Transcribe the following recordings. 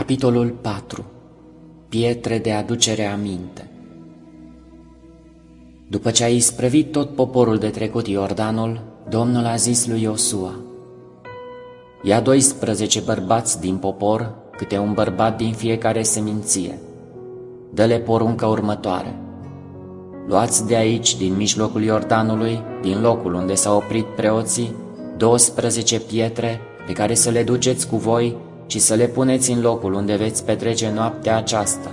Capitolul 4. Pietre de aducere aminte. După ce a isprăvit tot poporul de trecut Iordanul, Domnul a zis lui Iosua: ia 12 bărbați din popor, câte un bărbat din fiecare seminție. Dă-le porunca următoare: luați de aici, din mijlocul Iordanului, din locul unde s-au oprit preoții, 12 pietre pe care să le duceți cu voi și să le puneți în locul unde veți petrece noaptea aceasta.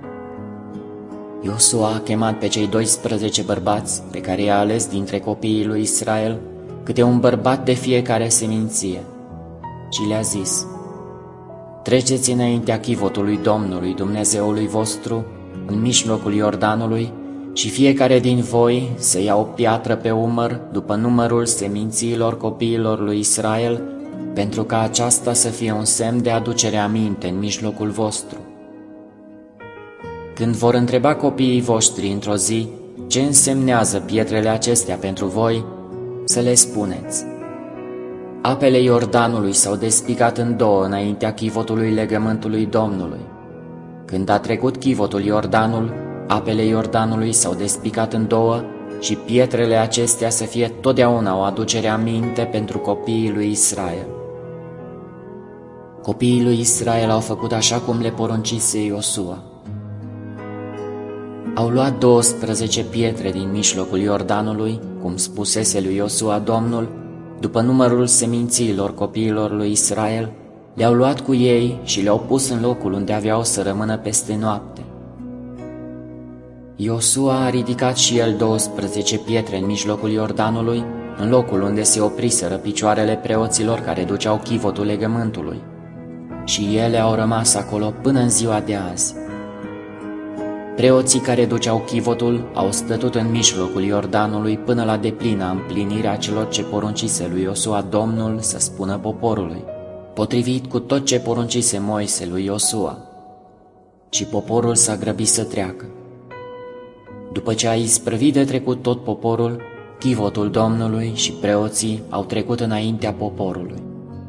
Iosua a chemat pe cei 12 bărbați pe care i-a ales dintre copiii lui Israel, câte un bărbat de fiecare seminție, și le-a zis: treceți înaintea chivotului Domnului Dumnezeului vostru în mijlocul Iordanului și fiecare din voi să ia o piatră pe umăr după numărul semințiilor copiilor lui Israel, pentru ca aceasta să fie un semn de aducere aminte în mijlocul vostru. Când vor întreba copiii voștri într-o zi ce însemnează pietrele acestea pentru voi, să le spuneți: apele Iordanului s-au despicat în două înaintea chivotului legământului Domnului. Când a trecut chivotul Iordanul, apele Iordanului s-au despicat în două și pietrele acestea să fie totdeauna o aducere aminte pentru copiii lui Israel. Copiii lui Israel au făcut așa cum le poruncise Iosua. Au luat 12 pietre din mijlocul Iordanului, cum spusese lui Iosua Domnul, după numărul semințiilor copiilor lui Israel, le-au luat cu ei și le-au pus în locul unde aveau să rămână peste noapte. Iosua a ridicat și el 12 pietre în mijlocul Iordanului, în locul unde se opriseră picioarele preoților care duceau chivotul legământului, și ele au rămas acolo până în ziua de azi. Preoții care duceau chivotul au stătut în mijlocul Iordanului până la deplina împlinirea celor ce poruncise lui Iosua Domnul să spună poporului, potrivit cu tot ce poruncise Moise lui Iosua. Și poporul s-a grăbit să treacă. După ce a isprăvit de trecut tot poporul, chivotul Domnului și preoții au trecut înaintea poporului.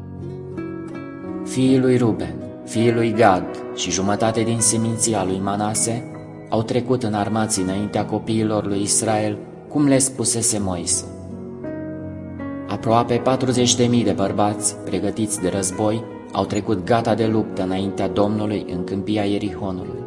Fiii lui Ruben, fiii lui Gad și jumătate din seminția lui Manase au trecut înarmați înaintea copiilor lui Israel, cum le spusese Moise. Aproape 40.000 de bărbați, pregătiți de război, au trecut gata de luptă înaintea Domnului în câmpia Ierihonului.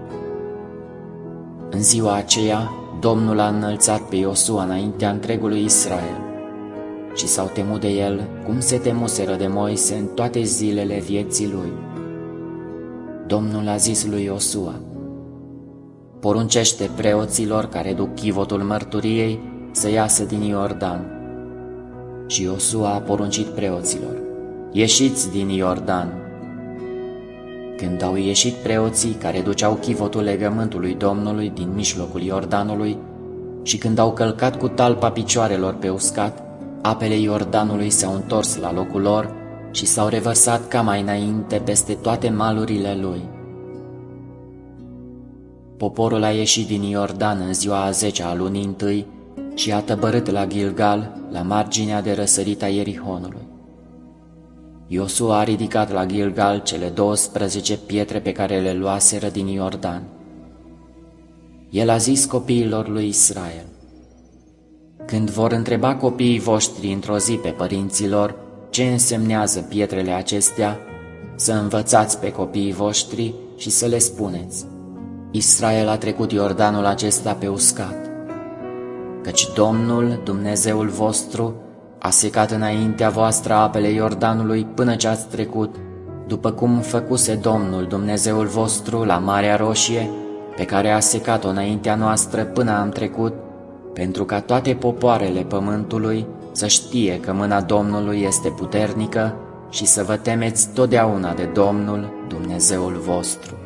În ziua aceea, Domnul a înălțat pe Iosua înaintea întregului Israel și s-au temut de el, cum se temuseră de Moise în toate zilele vieții lui. Domnul a zis lui Iosua: poruncește preoților care duc chivotul mărturiei să iasă din Iordan. Și Iosua a poruncit preoților: ieșiți din Iordan. Când au ieșit preoții care duceau chivotul legământului Domnului din mijlocul Iordanului și când au călcat cu talpa picioarelor pe uscat, apele Iordanului s-au întors la locul lor și s-au revărsat ca mai înainte peste toate malurile lui. Poporul a ieșit din Iordan în ziua a 10-a a lunii întâi și a tăbărât la Gilgal, la marginea de răsărit a Ierihonului. Iosua a ridicat la Gilgal cele 12 pietre pe care le luaseră din Iordan. El a zis copiilor lui Israel: când vor întreba copiii voștri într-o zi pe părinților ce însemnează pietrele acestea, să învățați pe copiii voștri și să le spuneți: Israel a trecut Iordanul acesta pe uscat, căci Domnul, Dumnezeul vostru, a secat înaintea voastră apele Iordanului până ce ați trecut, după cum făcuse Domnul, Dumnezeul vostru, la Marea Roșie, pe care a secat-o înaintea noastră până am trecut, pentru ca toate popoarele pământului să știe că mâna Domnului este puternică și să vă temeți totdeauna de Domnul, Dumnezeul vostru.